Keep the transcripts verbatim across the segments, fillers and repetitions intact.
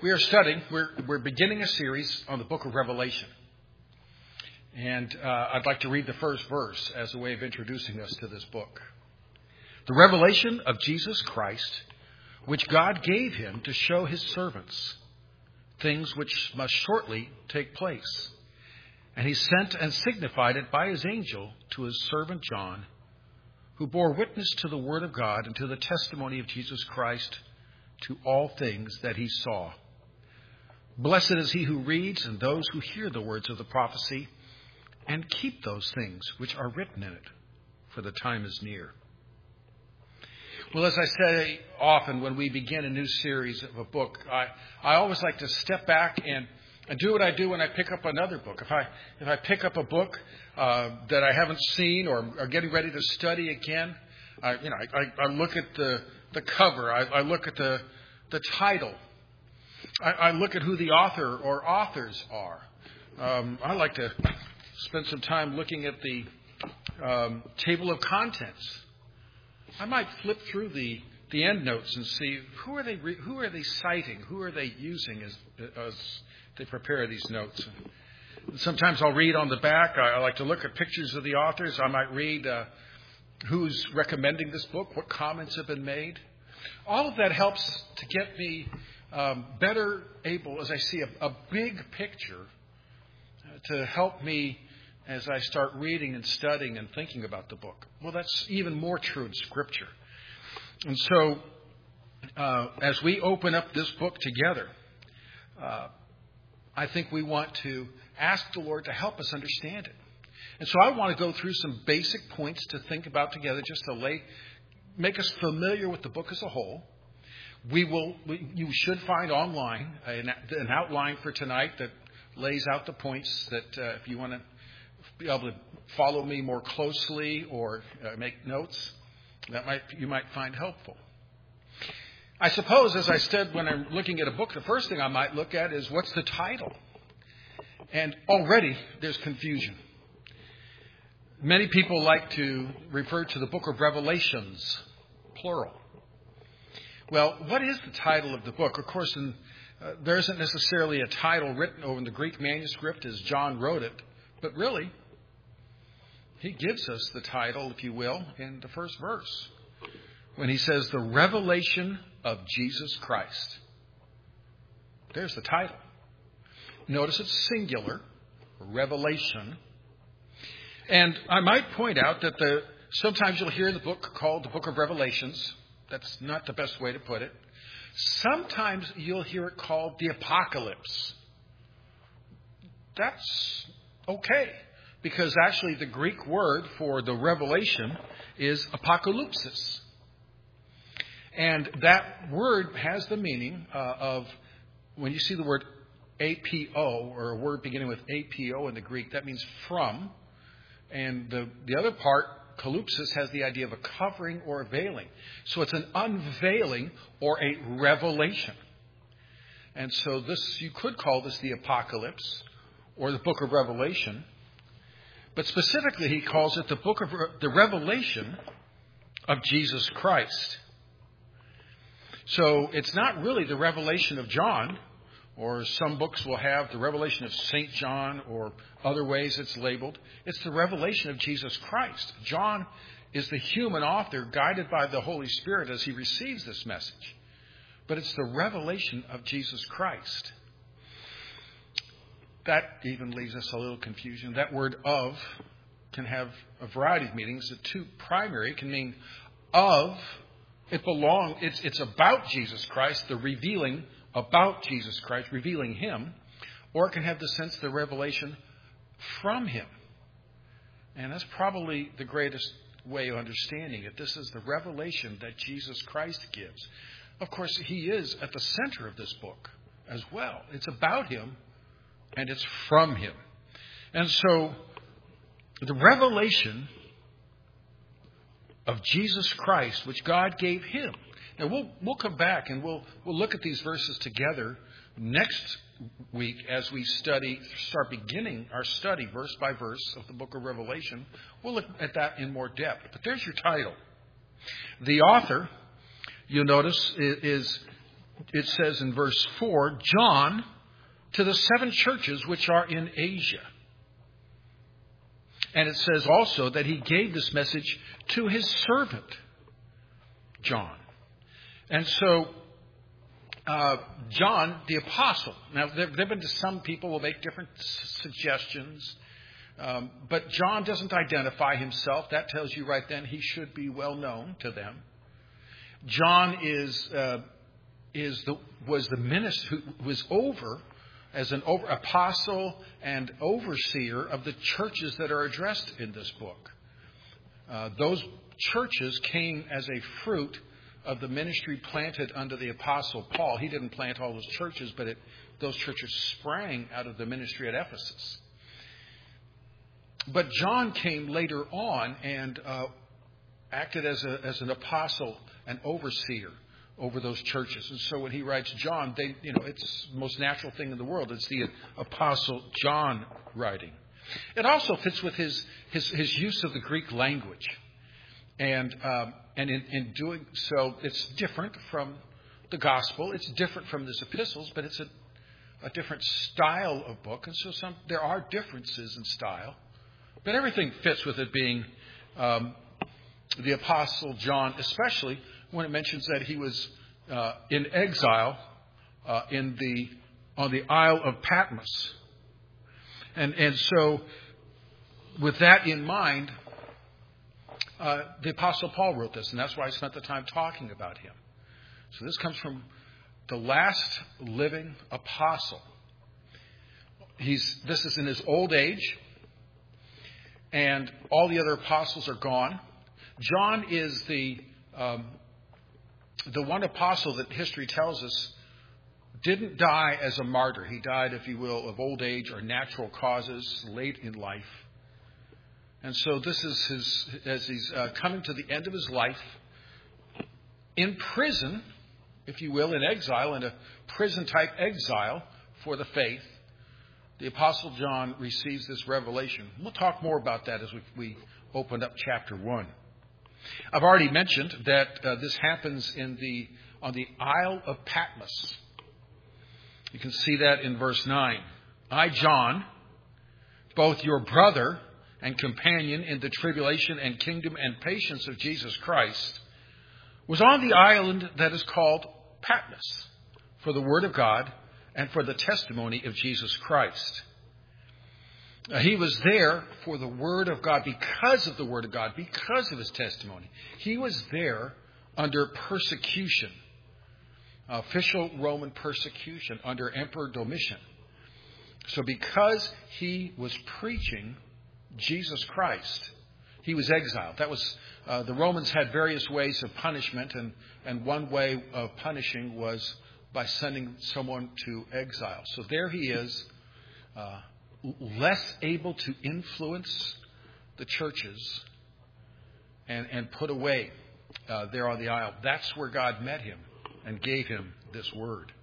We are studying, we're, we're beginning a series on the book of Revelation. And uh, I'd like to read the first verse as a way of introducing us to this book. The revelation of Jesus Christ, which God gave him to show his servants things which must shortly take place. And he sent and signified it by his angel to his servant John, who bore witness to the word of God and to the testimony of Jesus Christ, to all things that he saw. Blessed is he who reads and those who hear the words of the prophecy and keep those things which are written in it, for the time is near. Well, as I say often when we begin a new series of a book, I, I always like to step back and, and do what I do when I pick up another book. If I if I pick up a book uh, that I haven't seen or are getting ready to study again, I, you know, I, I look at the the cover, I, I look at the the title. I, I look at who the author or authors are. Um, I like to spend some time looking at the um, table of contents. I might flip through the, the end notes and see who are they re- who are they citing, who are they using as as they prepare these notes. And sometimes I'll read on the back. I, I like to look at pictures of the authors. I might read uh, who's recommending this book, what comments have been made. All of that helps to get me Um, better able, as I see a, a big picture, uh, to help me as I start reading and studying and thinking about the book. Well, that's even more true in Scripture. And so, uh, as we open up this book together, uh, I think we want to ask the Lord to help us understand it. And so I want to go through some basic points to think about together, just to lay, make us familiar with the book as a whole. We will. We, you should find online an, an outline for tonight that lays out the points that uh, if you want to be able to follow me more closely or uh, make notes, that might you might find helpful. I suppose, as I said when I'm looking at a book, the first thing I might look at is what's the title, and already there's confusion. Many people like to refer to the book of Revelations, plural. Well, what is the title of the book? Of course, in, uh, there isn't necessarily a title written over in the Greek manuscript as John wrote it, but really, he gives us the title, if you will, in the first verse, when he says, the revelation of Jesus Christ. There's the title. Notice it's singular, revelation. And I might point out that the sometimes you'll hear the book called the Book of Revelations. That's not the best way to put it. Sometimes you'll hear it called the Apocalypse. That's okay, because actually the Greek word for the revelation is apocalypsis. And that word has the meaning uh, of, when you see the word A P O, or a word beginning with A P O in the Greek, that means from. And the, the other part, Calypsis, has the idea of a covering or a veiling. So it's an unveiling or a revelation. And so this, you could call this the Apocalypse or the book of Revelation. But specifically, he calls it the book of the revelation of Jesus Christ. So it's not really the revelation of John, or some books will have the revelation of Saint John, or other ways it's labeled. It's the revelation of Jesus Christ. John is the human author guided by the Holy Spirit as he receives this message. But it's the revelation of Jesus Christ. That even leaves us a little confusion. That word of can have a variety of meanings. The two primary can mean of, it belong, it's, it's about Jesus Christ, the revealing about Jesus Christ, revealing him, or it can have the sense of the revelation from him. And that's probably the greatest way of understanding it. This is the revelation that Jesus Christ gives. Of course, he is at the center of this book as well. It's about him, and it's from him. And so, the revelation of Jesus Christ, which God gave him. Now, we'll we'll come back and we'll we'll look at these verses together next week as we study, start beginning our study verse by verse of the book of Revelation. We'll look at that in more depth. But there's your title. The author, you'll notice, is it says in verse four, John, to the seven churches which are in Asia. And it says also that he gave this message to his servant, John. And so, uh, John, the apostle. Now, there have been some people will make different suggestions. Um, but John doesn't identify himself. That tells you right then he should be well known to them. John is uh, is the was the minister who was over as an over, apostle and overseer of the churches that are addressed in this book. Uh, those churches came as a fruit of the ministry planted under the apostle Paul. He didn't plant all those churches, but it, those churches sprang out of the ministry at Ephesus. But John came later on and uh, acted as a, as an apostle and overseer over those churches. And so when he writes John, they, you know, it's the most natural thing in the world. It's the apostle John writing. It also fits with his his, his use of the Greek language. And um, and in, in doing so, it's different from the gospel. It's different from his epistles, but it's a, a different style of book. And so some there are differences in style. But everything fits with it being um, the Apostle John, especially when it mentions that he was uh, in exile uh, in the on the Isle of Patmos. And and so with that in mind, uh, the Apostle Paul wrote this, and that's why I spent the time talking about him. So this comes from the last living apostle. He's this is in his old age. And all the other apostles are gone. John is the um, the one apostle that history tells us didn't die as a martyr. He died, if you will, of old age or natural causes late in life. And so this is his, as he's uh, coming to the end of his life, in prison, if you will, in exile, in a prison-type exile for the faith. The Apostle John receives this revelation. We'll talk more about that as we, we open up chapter one. I've already mentioned that uh, this happens in the on the Isle of Patmos. You can see that in verse nine. I, John, both your brother and companion in the tribulation and kingdom and patience of Jesus Christ, was on the island that is called Patmos for the word of God and for the testimony of Jesus Christ. Uh, he was there for the word of God, because of the word of God, because of his testimony. He was there under persecution, official Roman persecution under Emperor Domitian. So because he was preaching Jesus Christ, he was exiled. That was uh, the Romans had various ways of punishment, and, and one way of punishing was by sending someone to exile. So there he is, uh, less able to influence the churches and, and put away uh, there on the isle. That's where God met him and gave him this word.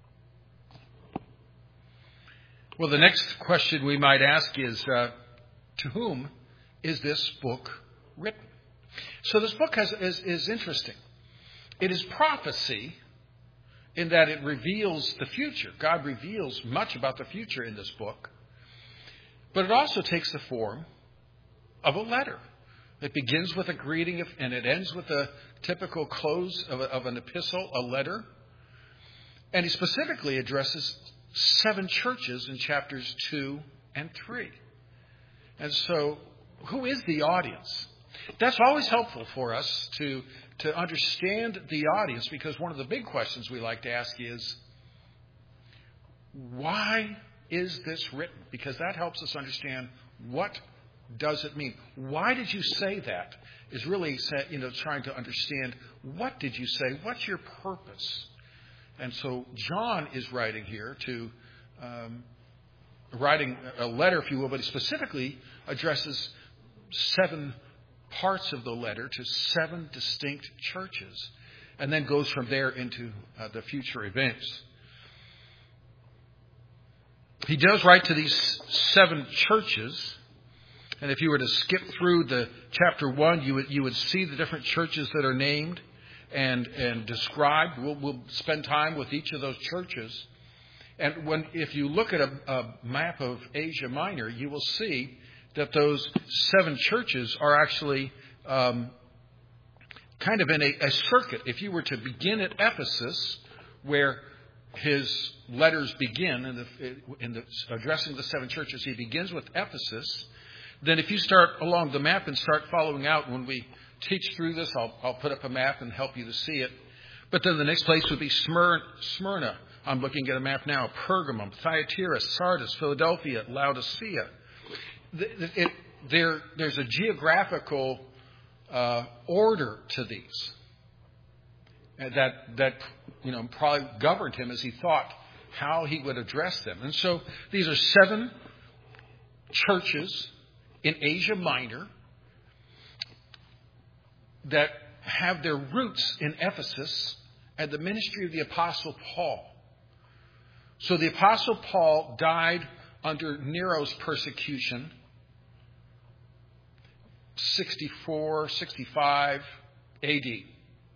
Well, the next question we might ask is, uh, to whom is this book written? So this book has, is, is interesting. It is prophecy in that it reveals the future. God reveals much about the future in this book. But it also takes the form of a letter. It begins with a greeting of, and it ends with a typical close of, a, of an epistle, a letter. And he specifically addresses seven churches in chapters two and three. And so, who is the audience? That's always helpful for us to, to understand the audience, because one of the big questions we like to ask is, why is this written? Because that helps us understand, what does it mean? Why did you say that? Is really, you know, trying to understand, what did you say? What's your purpose? And so John is writing here to, um, writing a letter, if you will, but he specifically addresses seven parts of the letter to seven distinct churches, and then goes from there into uh, the future events. He does write to these seven churches, and if you were to skip through the chapter one, you would you would see the different churches that are named, and, and described. We'll, we'll spend time with each of those churches. And when, if you look at a, a map of Asia Minor, you will see that those seven churches are actually um, kind of in a, a circuit. If you were to begin at Ephesus, where his letters begin, in the, in the addressing the seven churches, he begins with Ephesus. Then if you start along the map and start following out, when we teach through this, I'll, I'll put up a map and help you to see it. But then the next place would be Smyrna. I'm looking at a map now. Pergamum, Thyatira, Sardis, Philadelphia, Laodicea. It, it, there, there's a geographical uh, order to these that that you know probably governed him as he thought how he would address them. And so these are seven churches in Asia Minor that have their roots in Ephesus and the ministry of the Apostle Paul. So the Apostle Paul died under Nero's persecution, sixty-four, sixty-five A D.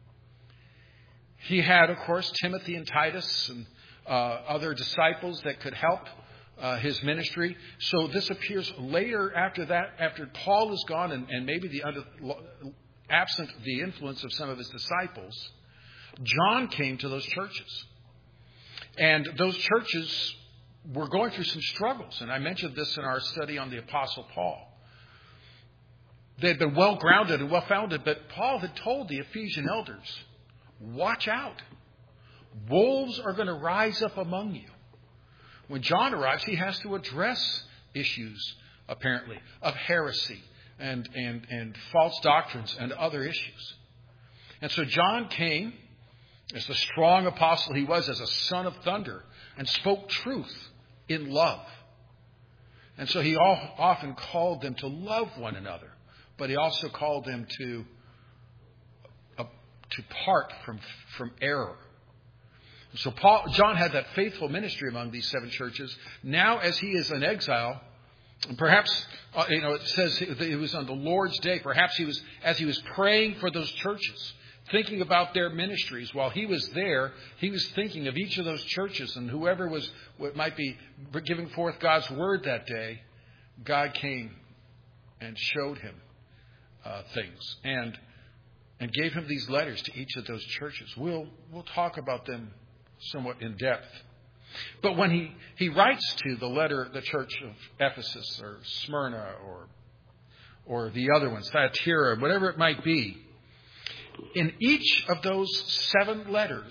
He had, of course, Timothy and Titus and uh, other disciples that could help uh, his ministry. So this appears later after that, after Paul is gone and, and maybe the under, absent the influence of some of his disciples, John came to those churches. And those churches were going through some struggles. And I mentioned this in our study on the Apostle Paul. They had been well grounded and well founded, but Paul had told the Ephesian elders, watch out. Wolves are going to rise up among you. When John arrives, he has to address issues, apparently, of heresy and, and, and false doctrines and other issues. And so John came as the strong apostle he was, as a son of thunder, and spoke truth in love. And so he often called them to love one another, but he also called them to uh, to part from from error. So Paul, John had that faithful ministry among these seven churches. Now, as he is in exile, perhaps uh, you know it says it was on the Lord's day. Perhaps he was as he was praying for those churches, thinking about their ministries. While he was there, he was thinking of each of those churches, and whoever was what might be giving forth God's word that day, God came and showed him uh, things and and gave him these letters to each of those churches. We'll we'll talk about them somewhat in depth. But when he, he writes to the letter, the church of Ephesus or Smyrna or or the other ones, Thyatira, whatever it might be, in each of those seven letters,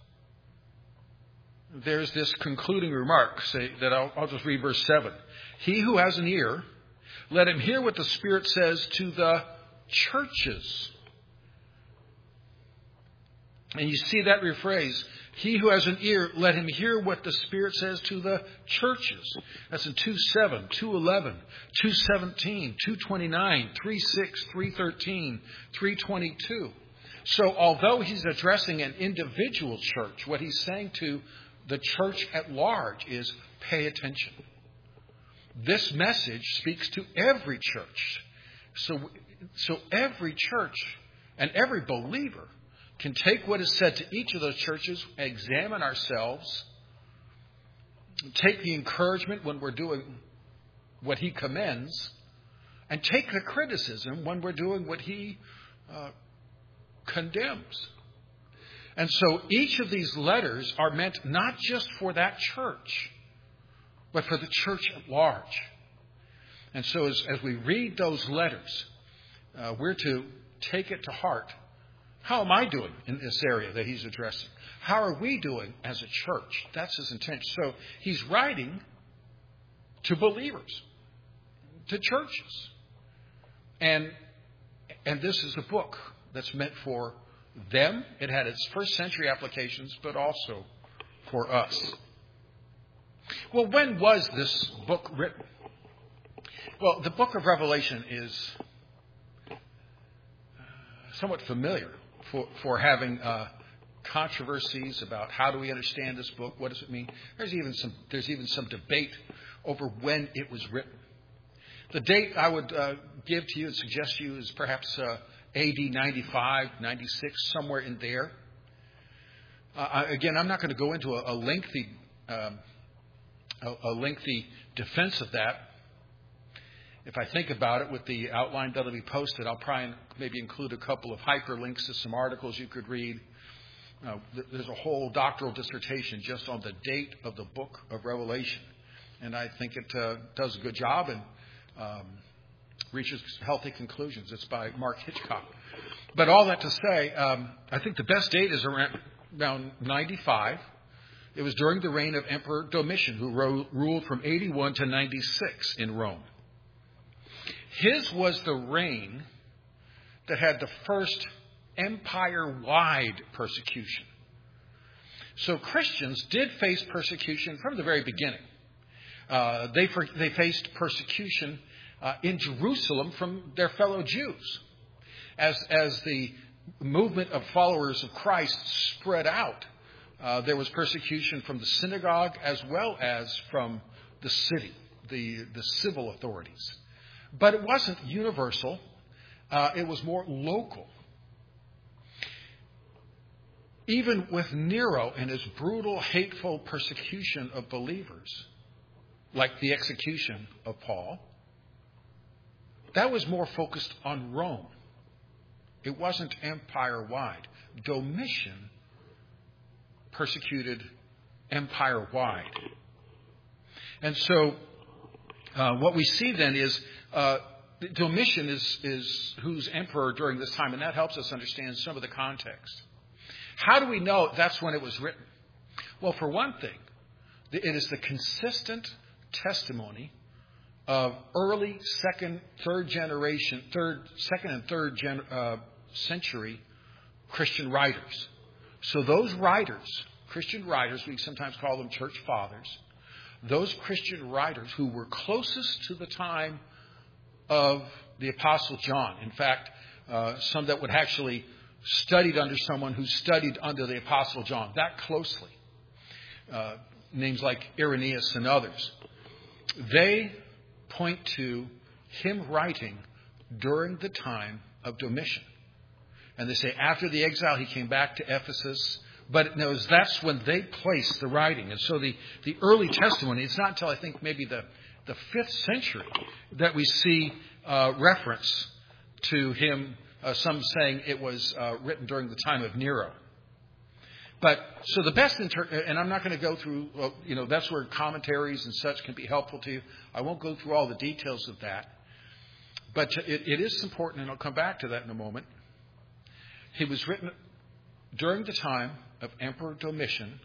there's this concluding remark say, that I'll, I'll just read verse seven. He who has an ear, let him hear what the Spirit says to the churches. And you see that rephrase, he who has an ear, let him hear what the Spirit says to the churches. That's in two seven, two eleven, two seventeen, two twenty-nine, three six, three thirteen, three twenty-two. So although he's addressing an individual church, what he's saying to the church at large is pay attention. This message speaks to every church. So, so every church and every believer can take what is said to each of those churches, examine ourselves, take the encouragement when we're doing what he commends, and take the criticism when we're doing what he uh, condemns. And so each of these letters are meant not just for that church, but for the church at large. And so as, as we read those letters, uh, we're to take it to heart. How am I doing in this area that he's addressing? How are we doing as a church? That's his intent. So he's writing to believers, to churches. And, and this is a book that's meant for them. It had its first century applications, but also for us. Well, when was this book written? Well, the book of Revelation is somewhat familiar for, for having uh, controversies about how do we understand this book, what does it mean. There's even some there's even some debate over when it was written. The date I would uh, give to you and suggest to you is perhaps uh, A D ninety-five, ninety-six, somewhere in there. Uh, again, I'm not going to go into a, a lengthy um, a, a lengthy defense of that. If I think about it with the outline that'll be posted, I'll try and maybe include a couple of hyperlinks to some articles you could read. Uh, there's a whole doctoral dissertation just on the date of the book of Revelation. And I think it uh, does a good job and um, reaches healthy conclusions. It's by Mark Hitchcock. But all that to say, um, I think the best date is around, around ninety-five. It was during the reign of Emperor Domitian, who ro- ruled from eighty-one to ninety-six in Rome. His was the reign that had the first empire-wide persecution. So Christians did face persecution from the very beginning. Uh, they, for, they faced persecution uh, in Jerusalem from their fellow Jews. As, as the movement of followers of Christ spread out, uh, there was persecution from the synagogue as well as from the city, the, the civil authorities. But it wasn't universal. Uh, it was more local. Even with Nero and his brutal, hateful persecution of believers, like the execution of Paul, that was more focused on Rome. It wasn't empire-wide. Domitian persecuted empire-wide. And so uh, what we see then is uh, Domitian is, is who's emperor during this time, and that helps us understand some of the context. How do we know that's when it was written? Well, for one thing, it is the consistent testimony of early second, third generation, third, second and third gen, uh, century Christian writers. So those writers, Christian writers, we sometimes call them church fathers, those Christian writers who were closest to the time of the Apostle John. In fact, uh, some that would actually studied under someone who studied under the Apostle John that closely. Uh, names like Irenaeus and others. They point to him writing during the time of Domitian. And they say after the exile he came back to Ephesus. But it knows that's when they placed the writing. And so the, the early testimony, it's not until I think maybe the, the fifth century that we see uh, reference to him. Uh, some saying it was uh, written during the time of Nero. But so the best, inter- and I'm not going to go through, well, you know, that's where commentaries and such can be helpful to you. I won't go through all the details of that. But it, it is important, and I'll come back to that in a moment. He was written during the time of Emperor Domitian,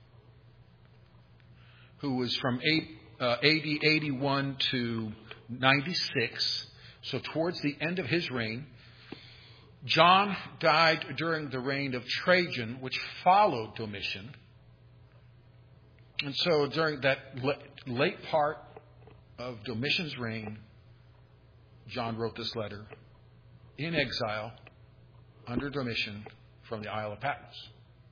who was from eight, uh, A D eighty-one to ninety-six, so towards the end of his reign. John died during the reign of Trajan, which followed Domitian. And so during that late part of Domitian's reign, John wrote this letter in exile under Domitian from the Isle of Patmos.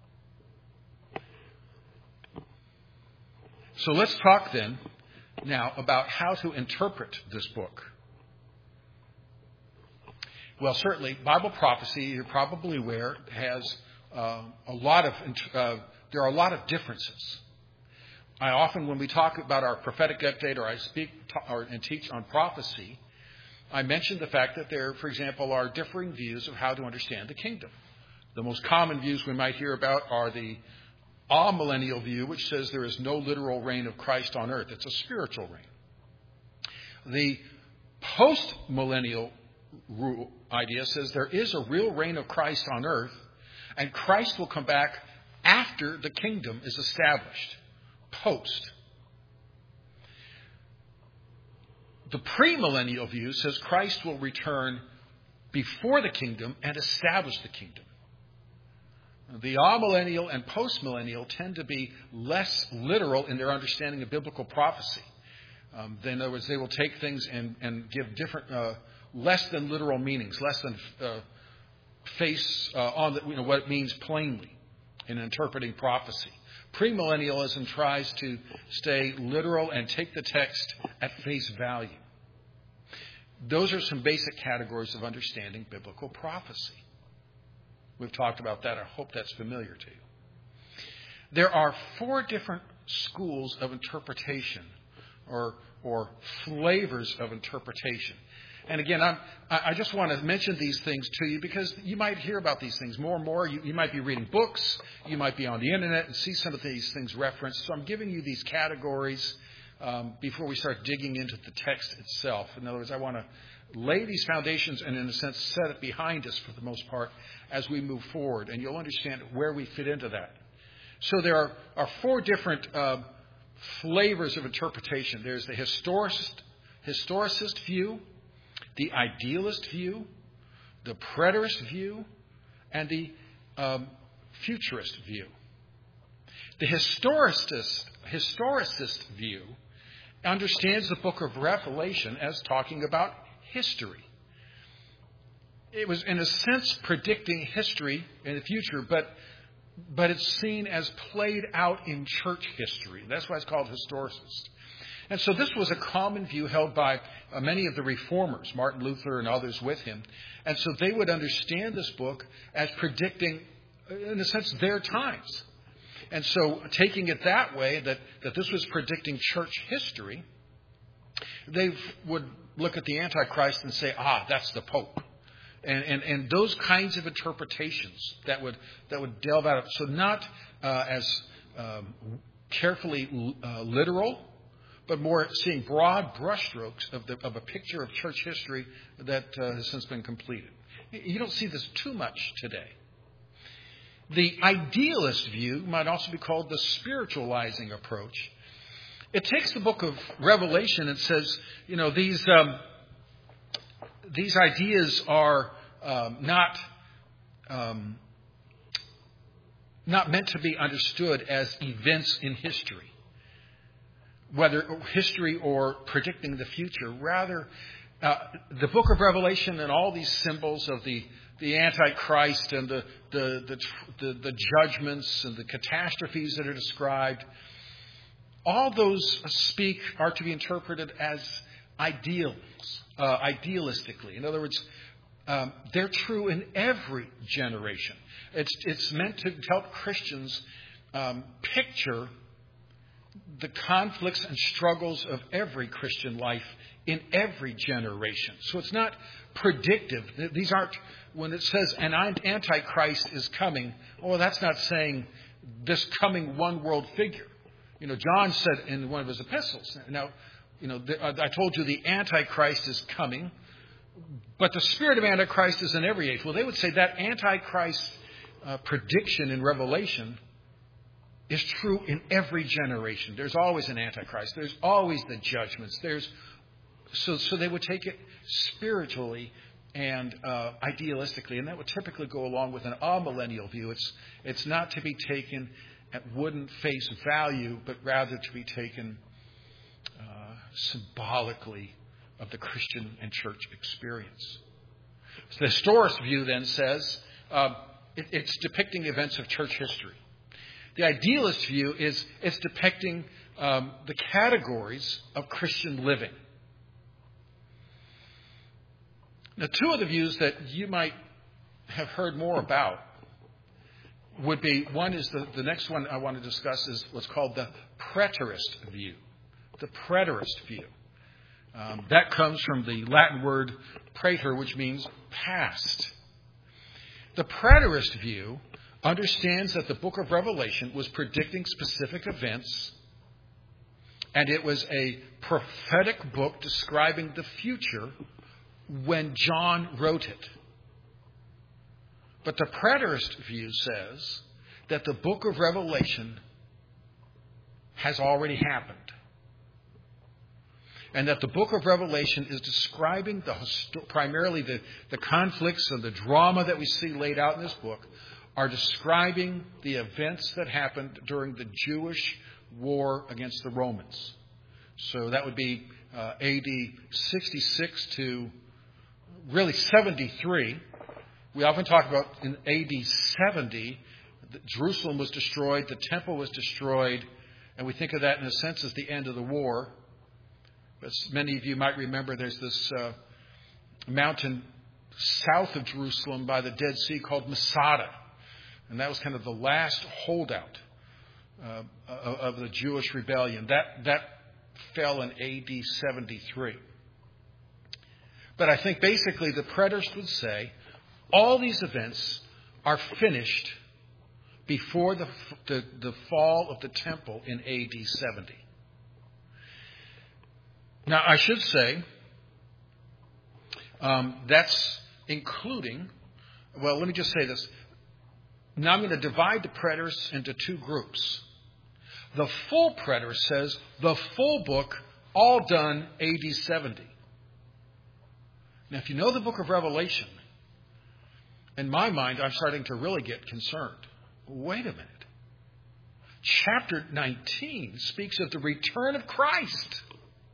So let's talk then now about how to interpret this book. Well, certainly, Bible prophecy, you're probably aware, has uh, a lot of, uh, there are a lot of differences. I often, when we talk about our prophetic update or I speak to, or, and teach on prophecy, I mention the fact that there, for example, are differing views of how to understand the kingdom. The most common views we might hear about are the amillennial view, which says there is no literal reign of Christ on earth. It's a spiritual reign. The post-millennial rule idea says there is a real reign of Christ on earth, and Christ will come back after the kingdom is established. Post. The premillennial view says Christ will return before the kingdom and establish the kingdom. The amillennial and postmillennial tend to be less literal in their understanding of biblical prophecy. Um, in other words, they will take things and, and give different uh, less than literal meanings, less than uh, face uh, on the, you know, what it means plainly in interpreting prophecy. Premillennialism tries to stay literal and take the text at face value. Those are some basic categories of understanding biblical prophecy. We've talked about that. I hope that's familiar to you. There are four different schools of interpretation or, or flavors of interpretation. And again, I'm, I just want to mention these things to you because you might hear about these things more and more. You, you might be reading books. You might be on the internet and see some of these things referenced. So I'm giving you these categories um, before we start digging into the text itself. In other words, I want to lay these foundations and, in a sense, set it behind us for the most part as we move forward. And you'll understand where we fit into that. So there are, are four different uh, flavors of interpretation. There's the historicist, historicist view, the idealist view, the preterist view, and the um, futurist view. The historicist, historicist view understands the book of Revelation as talking about history. It was, in a sense, predicting history in the future, but but it's seen as played out in church history. That's why it's called historicist. And so this was a common view held by uh, many of the reformers, Martin Luther and others with him. And so they would understand this book as predicting, in a sense, their times. And so taking it that way, that, that this was predicting church history, they would look at the Antichrist and say, ah, that's the Pope. And, and, and those kinds of interpretations that would that would delve out of, so not uh, as um, carefully uh, literal, but more seeing broad brushstrokes of, the, of a picture of church history that uh, has since been completed. You don't see this too much today. The idealist view might also be called the spiritualizing approach. It takes the book of Revelation and says, you know, these um, these ideas are um, not um, not meant to be understood as events in history, whether history or predicting the future. Rather, uh, the book of Revelation and all these symbols of the the Antichrist and the the, the the the judgments and the catastrophes that are described, all those speak are to be interpreted as ideals, uh, idealistically. In other words, um, they're true in every generation. It's it's meant to help Christians um, picture the conflicts and struggles of every Christian life in every generation. So it's not predictive. These aren't, when it says an Antichrist is coming, well, that's not saying this coming one world figure. You know, John said in one of his epistles, now, you know, I told you the Antichrist is coming, but the spirit of Antichrist is in every age. Well, they would say that Antichrist uh, prediction in Revelation is true in every generation. There's always an Antichrist. There's always the judgments. There's so so they would take it spiritually and uh, idealistically, and that would typically go along with an amillennial view. It's it's not to be taken at wooden face value, but rather to be taken uh, symbolically of the Christian and church experience. So the historist view then says uh, it, it's depicting events of church history. The idealist view is it's depicting um, the categories of Christian living. Now, two of the views that you might have heard more about would be, one is the, the next one I want to discuss is what's called the preterist view. The preterist view. Um, that comes from the Latin word praeter, which means past. The preterist view understands that the book of Revelation was predicting specific events, and it was a prophetic book describing the future when John wrote it. But the preterist view says that the book of Revelation has already happened, and that the book of Revelation is describing the primarily the, the conflicts and the drama that we see laid out in this book are describing the events that happened during the Jewish war against the Romans. So that would be uh, A D sixty-six to really seventy-three. We often talk about in A D seventy, Jerusalem was destroyed, the temple was destroyed, and we think of that in a sense as the end of the war. As many of you might remember, there's this uh, mountain south of Jerusalem by the Dead Sea called Masada. And that was kind of the last holdout uh, of the Jewish rebellion. That, that fell in A D seventy-three. But I think basically the preterists would say all these events are finished before the, the, the fall of the temple in A D seventy. Now, I should say um, that's including, well, let me just say this. Now I'm going to divide the preterists into two groups. The full preterist says the full book, all done A D seventy. Now, if you know the book of Revelation, in my mind, I'm starting to really get concerned. Wait a minute. Chapter nineteen speaks of the return of Christ.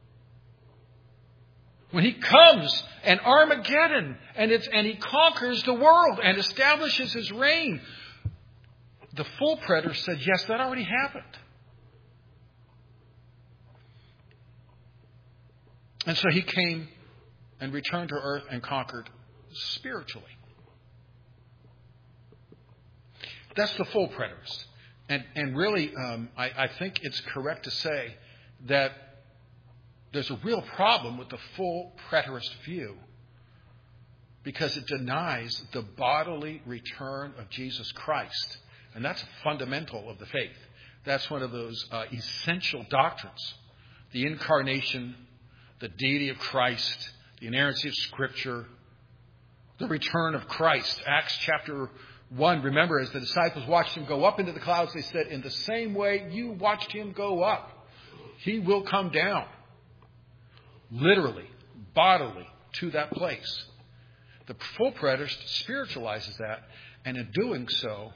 When he comes and Armageddon and it's and he conquers the world and establishes his reign. The full preterist said, yes, that already happened. And so he came and returned to earth and conquered spiritually. That's the full preterist. And, and really, um, I, I think it's correct to say that there's a real problem with the full preterist view because it denies the bodily return of Jesus Christ. And that's fundamental of the faith. That's one of those uh, essential doctrines. The incarnation, the deity of Christ, the inerrancy of Scripture, the return of Christ. Acts chapter one, remember, as the disciples watched him go up into the clouds, they said, in the same way you watched him go up, he will come down. Literally, bodily, to that place. The full preterist spiritualizes that, and in doing so,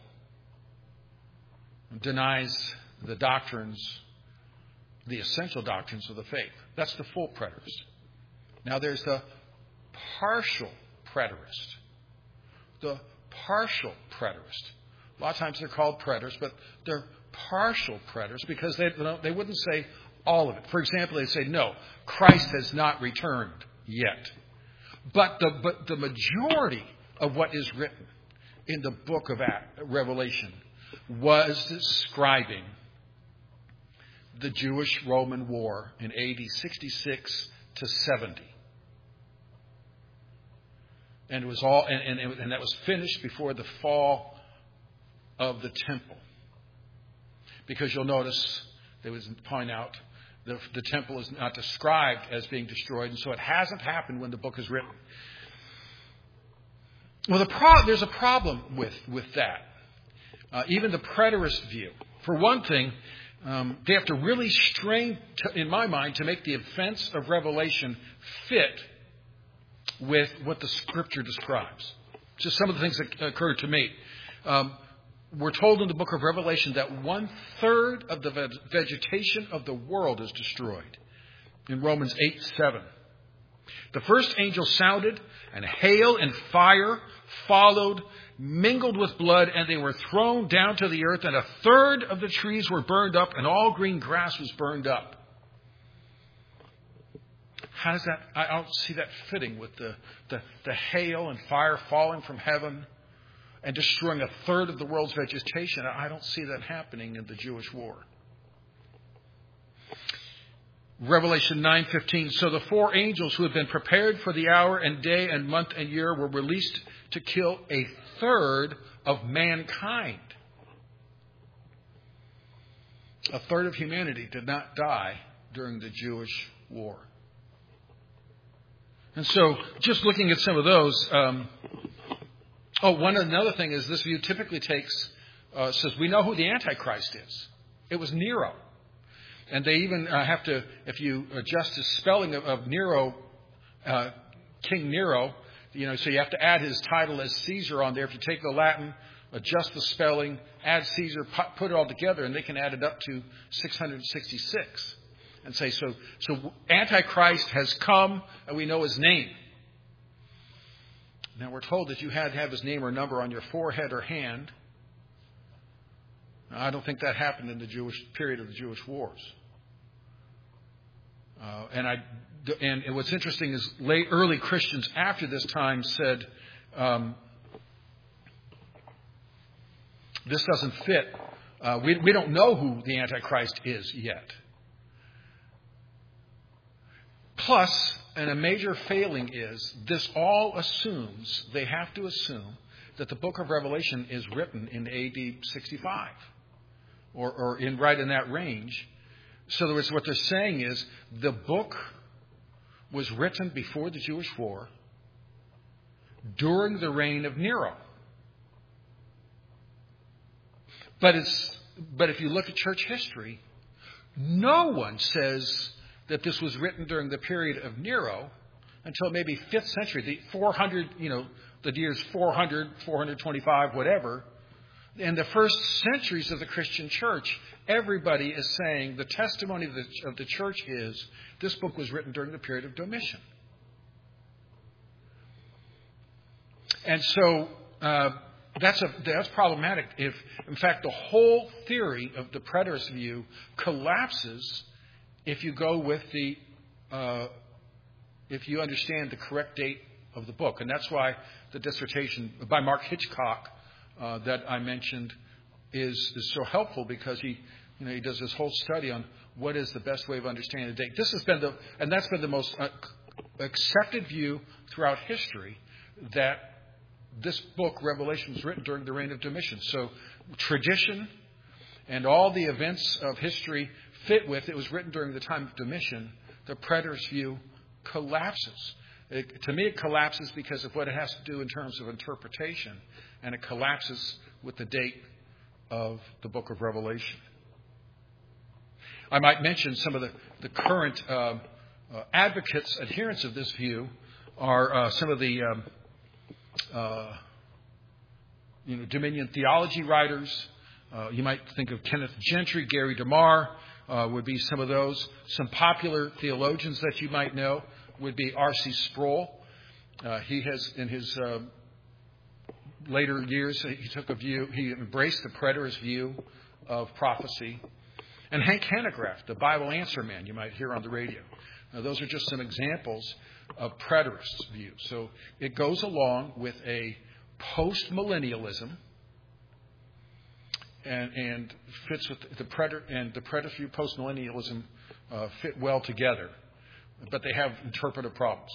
denies the doctrines, the essential doctrines of the faith. That's the full preterist. Now there's the partial preterist. The partial preterist. A lot of times they're called preterists, but they're partial preterists because they, they wouldn't say all of it. For example, they say, no, Christ has not returned yet. But the, but the majority of what is written in the book of Revelation was describing the Jewish-Roman War in A D sixty-six to seventy. And it was all, and, and, and that was finished before the fall of the temple. Because you'll notice, they was point out, the, the temple is not described as being destroyed, and so it hasn't happened when the book is written. Well, the pro- there's a problem with, with that. Uh, even the preterist view. For one thing, um, they have to really strain, to, in my mind, to make the events of Revelation fit with what the Scripture describes. Just some of the things that occurred to me. Um, we're told in the book of Revelation that one-third of the vegetation of the world is destroyed. In Romans eight seven. The first angel sounded, and hail and fire followed, mingled with blood, and they were thrown down to the earth, and a third of the trees were burned up, and all green grass was burned up. How does that, I don't see that fitting with the, the, the hail and fire falling from heaven and destroying a third of the world's vegetation. I don't see that happening in the Jewish war. Revelation nine fifteen. So the four angels who had been prepared for the hour and day and month and year were released to kill a third of mankind. A third of humanity did not die during the Jewish war. And so, just looking at some of those, um, oh, one another thing is this view typically takes, uh, says we know who the Antichrist is. It was Nero. And they even uh, have to, if you adjust the spelling of, of Nero, uh, King Nero, you know, so you have to add his title as Caesar on there. If you take the Latin, adjust the spelling, add Caesar, put it all together, and they can add it up to six hundred sixty-six. And say, so, so Antichrist has come, and we know his name. Now we're told that you had to have his name or number on your forehead or hand. Now, I don't think that happened in the Jewish period of the Jewish wars. Uh, and I and what's interesting is late early Christians after this time said, um, this doesn't fit. Uh, we, we don't know who the Antichrist is yet. Plus, and a major failing is, this all assumes, they have to assume, that the book of Revelation is written in A D sixty-five, or, or in right in that range. So in other words, what they're saying is, the book was written before the Jewish war, during the reign of Nero. But it's but if you look at church history, no one says that this was written during the period of Nero until maybe fifth century, the four hundred, you know, the years four hundred, four twenty-five, whatever. In the first centuries of the Christian church, everybody is saying the testimony of the, of the church is this book was written during the period of Domitian. And so uh, that's a, that's problematic. If, in fact, the whole theory of the preterist view collapses if you go with the, uh, if you understand the correct date of the book. And that's why the dissertation by Mark Hitchcock uh, that I mentioned is, is so helpful, because he, you know, he does this whole study on what is the best way of understanding the date. This has been the, and that's been the most uh, accepted view throughout history, that this book, Revelation, was written during the reign of Domitian. So tradition and all the events of history fit with, it was written during the time of Domitian. The preterist view collapses. It, to me, it collapses because of what it has to do in terms of interpretation, and it collapses with the date of the book of Revelation. I might mention some of the, the current uh, uh, advocates, adherents of this view are uh, some of the um, uh, you know, Dominion theology writers. Uh, you might think of Kenneth Gentry, Gary DeMar uh, would be some of those. Some popular theologians that you might know would be R C Sproul. Uh, he has, in his uh, later years, he took a view, he embraced the preterist view of prophecy. And Hank Hanegraaff, the Bible answer man, you might hear on the radio. Now, those are just some examples of preterist view. So it goes along with a post-millennialism and, and fits with the preter and the preterist view, post-millennialism uh, fit well together, but they have interpretive problems.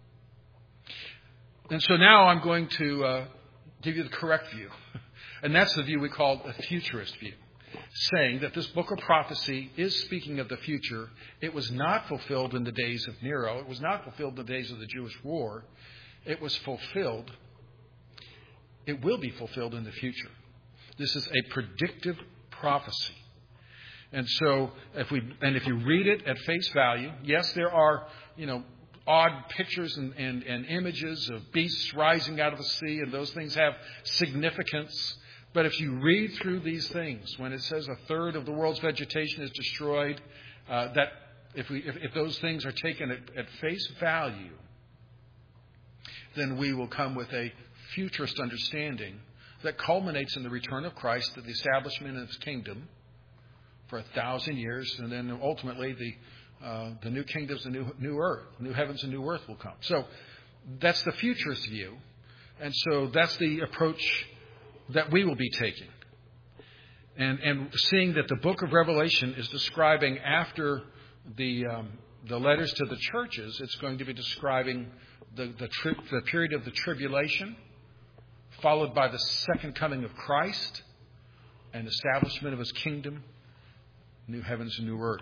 And so now I'm going to uh, give you the correct view, and that's the view we call a futurist view, saying that this book of prophecy is speaking of the future. It was not fulfilled in the days of Nero. It was not fulfilled in the days of the Jewish war. It was fulfilled. It will be fulfilled in the future. This is a predictive prophecy. And so if we, and if you read it at face value, yes, there are, you know, odd pictures and, and, and images of beasts rising out of the sea, and those things have significance. But if you read through these things, when it says a third of the world's vegetation is destroyed, uh, that if we if, if those things are taken at, at face value, then we will come with a futurist understanding that culminates in the return of Christ, the establishment of His kingdom for a thousand years, and then ultimately the uh, the new kingdoms, the new new earth, new heavens and new earth will come. So that's the futurist view, and so that's the approach that we will be taking. And, and seeing that the book of Revelation is describing after the um, the letters to the churches, it's going to be describing the the, tri- the period of the tribulation, followed by the second coming of Christ and establishment of His kingdom, new heavens and new earth.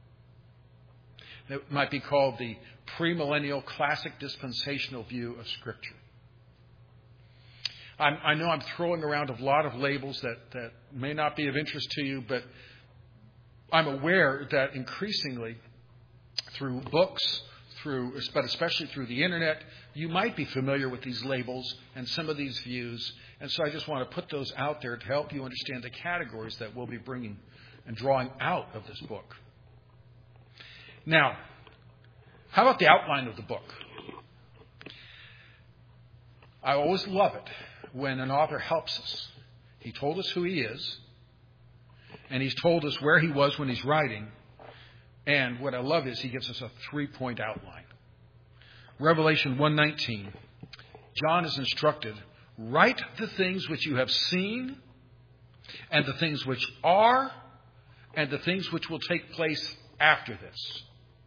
It might be called the premillennial classic dispensational view of Scripture. I'm, I know I'm throwing around a lot of labels that, that may not be of interest to you, but I'm aware that increasingly through books, through, but especially through the internet, you might be familiar with these labels and some of these views. And so I just want to put those out there to help you understand the categories that we'll be bringing and drawing out of this book. Now, how about the outline of the book? I always love it when an author helps us. He told us who he is, and he's told us where he was when he's writing, And what I love is he gives us a three-point outline. Revelation one nineteen, John is instructed, write the things which you have seen, and the things which are, and the things which will take place after this.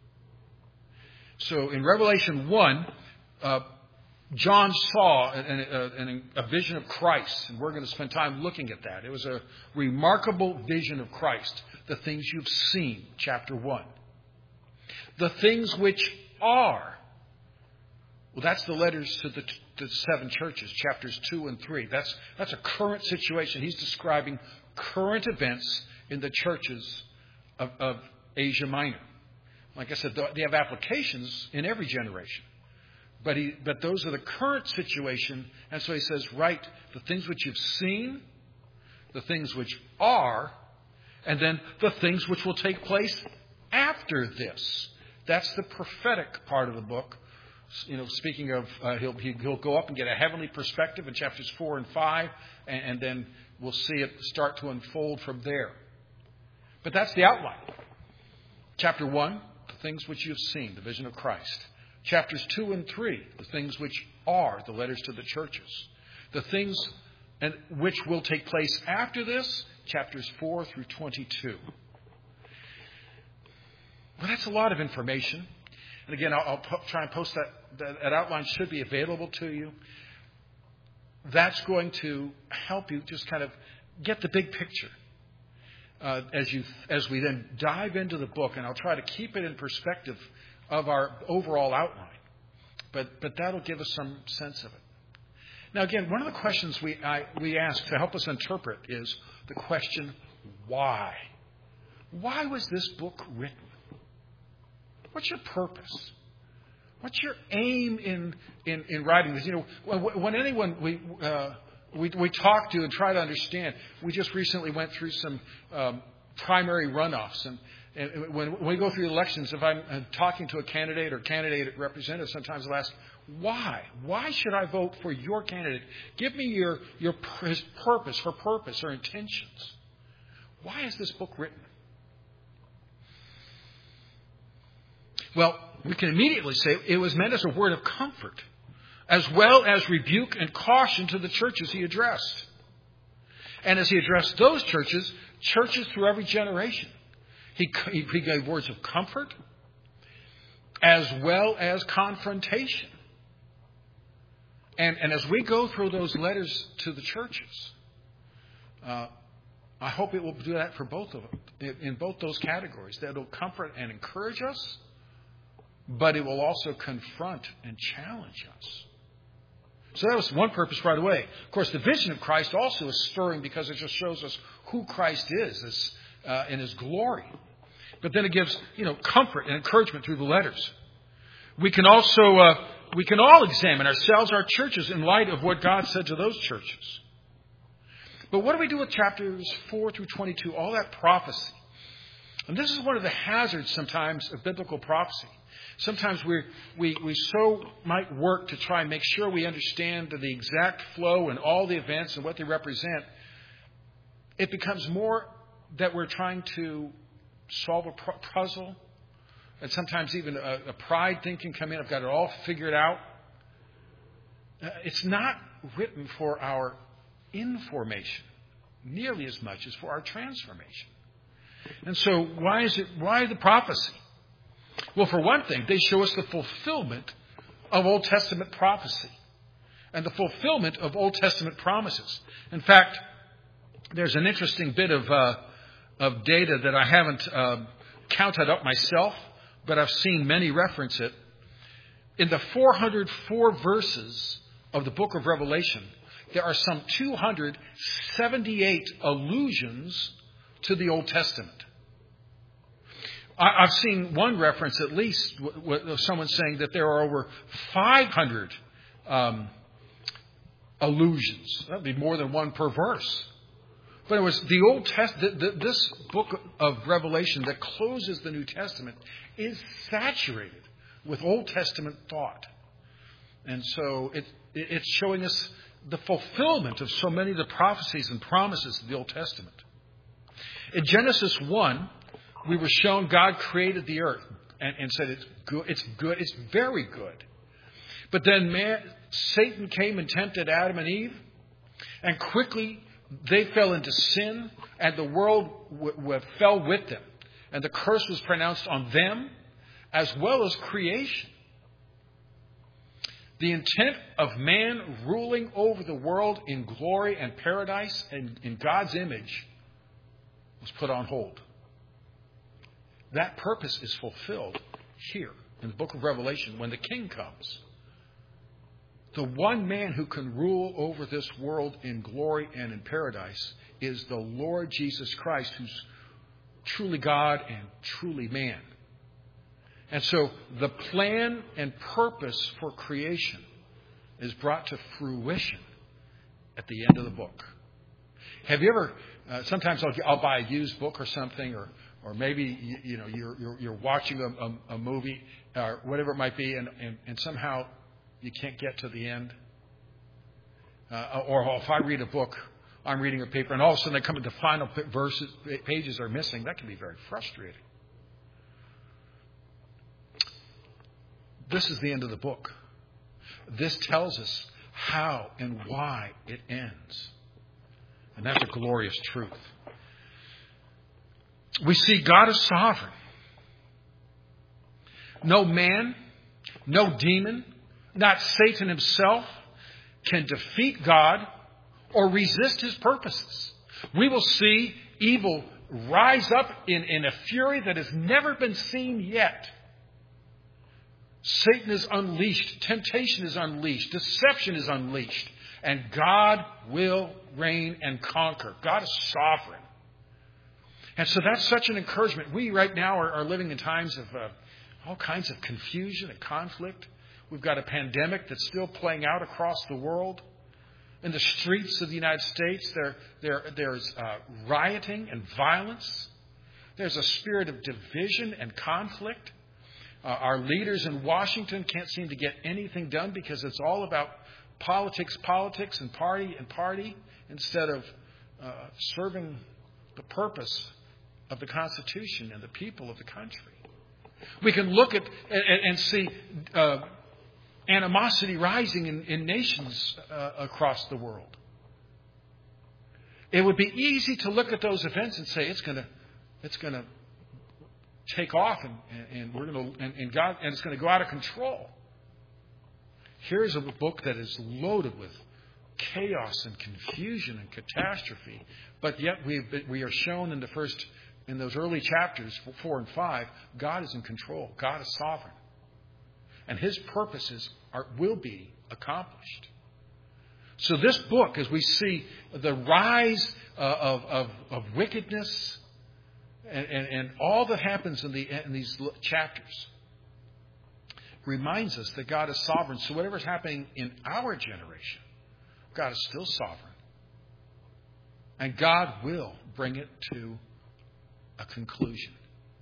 So in Revelation one, uh, John saw an, an, a vision of Christ, and we're going to spend time looking at that. It was a remarkable vision of Christ, the things you've seen, chapter one. The things which are, well, that's the letters to the, to the seven churches, chapters two and three. That's, that's a current situation. He's describing current events in the churches of, of Asia Minor. Like I said, they have applications in every generation. But he, but those are the current situation. And so he says, write the things which you've seen, the things which are, and then the things which will take place after this. That's the prophetic part of the book. You know, speaking of, uh, he'll, he'll go up and get a heavenly perspective in chapters four and five, and, and then we'll see it start to unfold from there. But that's the outline. Chapter one, the things which you've seen, the vision of Christ. Chapters two and three, the things which are, the letters to the churches. The things and which will take place after this, chapters four through twenty-two. Well, that's a lot of information. And again, I'll, I'll po- try and post that, that. That outline should be available to you. That's going to help you just kind of get the big picture. Uh, as you as we then dive into the book, and I'll try to keep it in perspective of our overall outline. But but that'll give us some sense of it. Now again, one of the questions we I, we ask to help us interpret is the question, why? Why was this book written? What's your purpose? What's your aim in in, in writing this? You know, when, when anyone we uh, we we talk to and try to understand, we just recently went through some um, primary runoffs. And And when we go through elections, if I'm talking to a candidate or candidate representative, sometimes I'll ask, why? Why should I vote for your candidate? Give me your, your his purpose, her purpose, her intentions. Why is this book written? Well, we can immediately say it was meant as a word of comfort, as well as rebuke and caution to the churches he addressed. And as he addressed those churches, churches through every generation, He, he gave words of comfort as well as confrontation. And, and as we go through those letters to the churches, uh, I hope it will do that for both of them, in, in both those categories. That it will comfort and encourage us, but it will also confront and challenge us. So that was one purpose right away. Of course, the vision of Christ also is stirring because it just shows us who Christ is. It's, Uh, in his glory. But then it gives, you know, comfort and encouragement through the letters. We can also, uh, we can all examine ourselves, our churches, in light of what God said to those churches. But what do we do with chapters four through twenty-two? All that prophecy. And this is one of the hazards sometimes of biblical prophecy. Sometimes we we we so might work to try and make sure we understand the exact flow and all the events and what they represent. It becomes more that we're trying to solve a puzzle, and sometimes even a, a pride thing can come in. I've got it all figured out. It's not written for our information nearly as much as for our transformation. And so why is it, why the prophecy? Well, for one thing, they show us the fulfillment of Old Testament prophecy and the fulfillment of Old Testament promises. In fact, there's an interesting bit of uh, of data that I haven't uh, counted up myself, but I've seen many reference it. In the four hundred four verses of the book of Revelation, there are some two hundred seventy-eight allusions to the Old Testament. I've seen one reference at least of someone saying that there are over five hundred um, allusions. That would be more than one per verse. But it was the Old Testament, this book of Revelation that closes the New Testament is saturated with Old Testament thought. And so it, it's showing us the fulfillment of so many of the prophecies and promises of the Old Testament. In Genesis one, we were shown God created the earth and, and said it's good, it's good, it's very good. But then man, Satan came and tempted Adam and Eve, and quickly they fell into sin, and the world w- w- fell with them. And the curse was pronounced on them as well as creation. The intent of man ruling over the world in glory and paradise and in God's image was put on hold. That purpose is fulfilled here in the book of Revelation when the King comes. The one man who can rule over this world in glory and in paradise is the Lord Jesus Christ, who's truly God and truly man. And so the plan and purpose for creation is brought to fruition at the end of the book. Have you ever, uh, sometimes I'll, I'll buy a used book or something, or or maybe you, you know you're, you're you're watching a, a, a movie or whatever it might be, and, and, and somehow you can't get to the end. Uh, or if I read a book, I'm reading a paper, and all of a sudden they come to the final verses, pages are missing. That can be very frustrating. This is the end of the book. This tells us how and why it ends. And that's a glorious truth. We see God is sovereign. No man, no demon, not Satan himself can defeat God or resist his purposes. We will see evil rise up in, in a fury that has never been seen yet. Satan is unleashed. Temptation is unleashed. Deception is unleashed. And God will reign and conquer. God is sovereign. And so that's such an encouragement. We right now are, are living in times of uh, all kinds of confusion and conflict. We've got a pandemic that's still playing out across the world. In the streets of the United States, there, there, there's uh, rioting and violence. There's a spirit of division and conflict. Uh, our leaders in Washington can't seem to get anything done because it's all about politics, politics, and party and party instead of uh, serving the purpose of the Constitution and the people of the country. We can look at and, and see uh, animosity rising in, in nations uh, across the world. It would be easy to look at those events and say it's going to, it's going to take off, and, and we're going to, and, and God, and it's going to go out of control. Here's a book that is loaded with chaos and confusion and catastrophe, but yet we we are shown in the first, in those early chapters, four and five, God is in control. God is sovereign, and His purposes are will be accomplished. So this book, as we see the rise uh, of, of of wickedness and, and, and all that happens in the in these chapters, reminds us that God is sovereign. So whatever's happening in our generation, God is still sovereign. And God will bring it to a conclusion.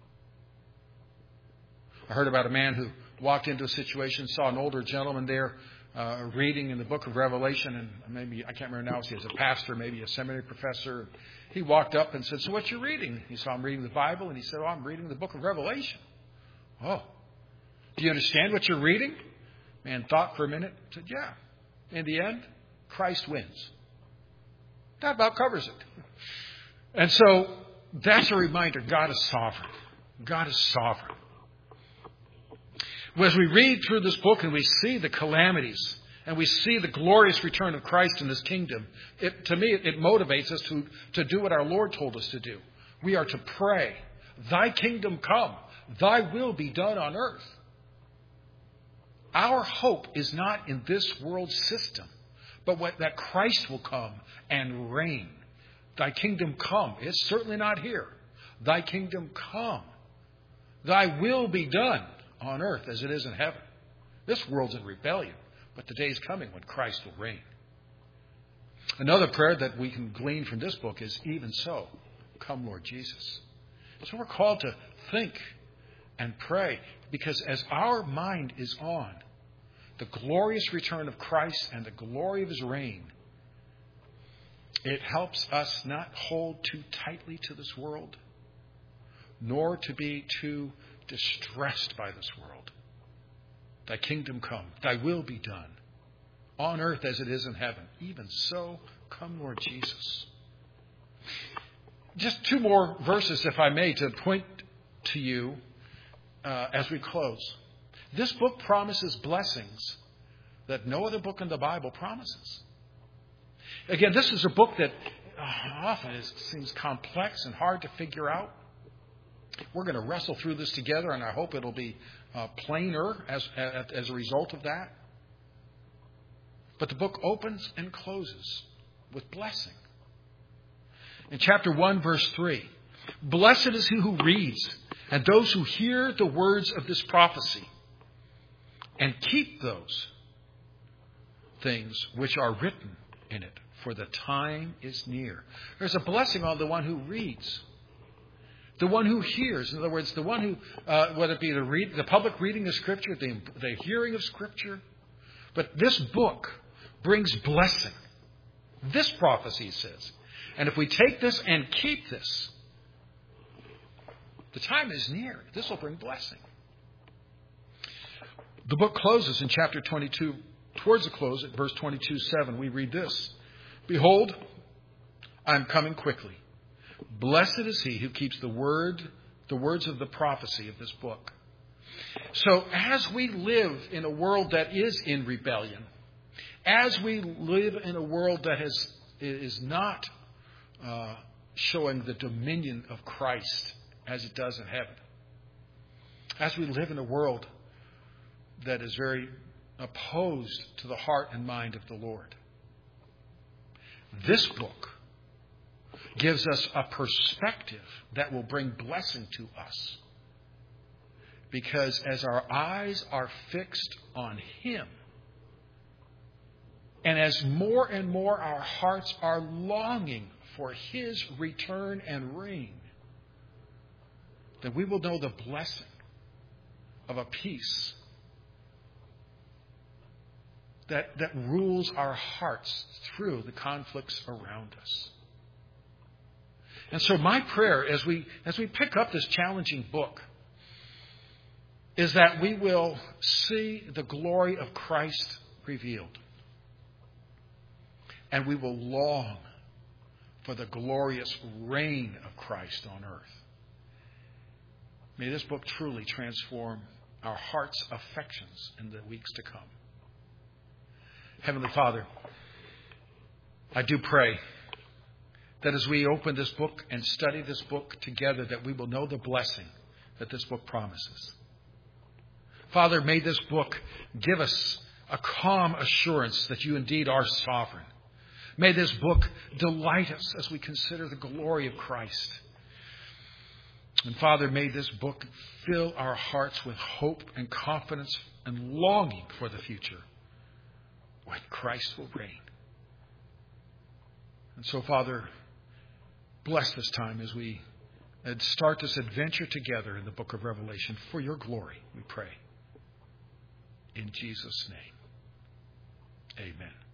I heard about a man who walked into a situation, saw an older gentleman there uh, reading in the book of Revelation, and maybe, I can't remember now if he was a pastor, maybe a seminary professor. He walked up and said, "So what you reading?" He saw him reading the Bible, and he said, "Oh, I'm reading the book of Revelation." "Oh, do you understand what you're reading?" Man thought for a minute, said, "Yeah." In the end, Christ wins. That about covers it. And so that's a reminder. God is sovereign. God is sovereign. As we read through this book and we see the calamities and we see the glorious return of Christ in His kingdom, it, to me, it, it motivates us to, to do what our Lord told us to do. We are to pray, "Thy kingdom come, Thy will be done on earth." Our hope is not in this world system, but what, that Christ will come and reign. Thy kingdom come. It's certainly not here. Thy kingdom come. Thy will be done on earth as it is in heaven. This world's in rebellion, but the day is coming when Christ will reign. Another prayer that we can glean from this book is, "Even so, come Lord Jesus." So we're called to think and pray, because as our mind is on the glorious return of Christ and the glory of His reign, it helps us not hold too tightly to this world, nor to be too distressed by this world. Thy kingdom come, thy will be done, on earth as it is in heaven. Even so, come, Lord Jesus. Just two more verses, if I may, to point to you uh, as we close. This book promises blessings that no other book in the Bible promises. Again, this is a book that uh, often is, seems complex and hard to figure out. We're going to wrestle through this together, and I hope it'll be uh, plainer as, as, as a result of that. But the book opens and closes with blessing. In chapter one, verse three, blessed is he who reads, and those who hear the words of this prophecy, and keep those things which are written in it, for the time is near. There's a blessing on the one who reads, the one who hears. In other words, the one who, uh, whether it be the, read, the public reading of Scripture, the, the hearing of Scripture, but this book brings blessing. This prophecy says. And if we take this and keep this, the time is near. This will bring blessing. The book closes in chapter twenty-two. Towards the close, at verse twenty-two seven, we read this. Behold, I am coming quickly. Blessed is he who keeps the word, the words of the prophecy of this book. So as we live in a world that is in rebellion, as we live in a world that has, is not uh, showing the dominion of Christ as it does in heaven, as we live in a world that is very opposed to the heart and mind of the Lord, this book gives us a perspective that will bring blessing to us. Because as our eyes are fixed on Him, and as more and more our hearts are longing for His return and reign, then we will know the blessing of a peace that, that rules our hearts through the conflicts around us. And so my prayer as we as we pick up this challenging book is that we will see the glory of Christ revealed. And we will long for the glorious reign of Christ on earth. May this book truly transform our heart's affections in the weeks to come. Heavenly Father, I do pray that as we open this book and study this book together, that we will know the blessing that this book promises. Father, may this book give us a calm assurance that you indeed are sovereign. May this book delight us as we consider the glory of Christ. And Father, may this book fill our hearts with hope and confidence and longing for the future when Christ will reign. And so, Father, bless this time as we start this adventure together in the book of Revelation. For your glory, we pray. In Jesus' name, amen.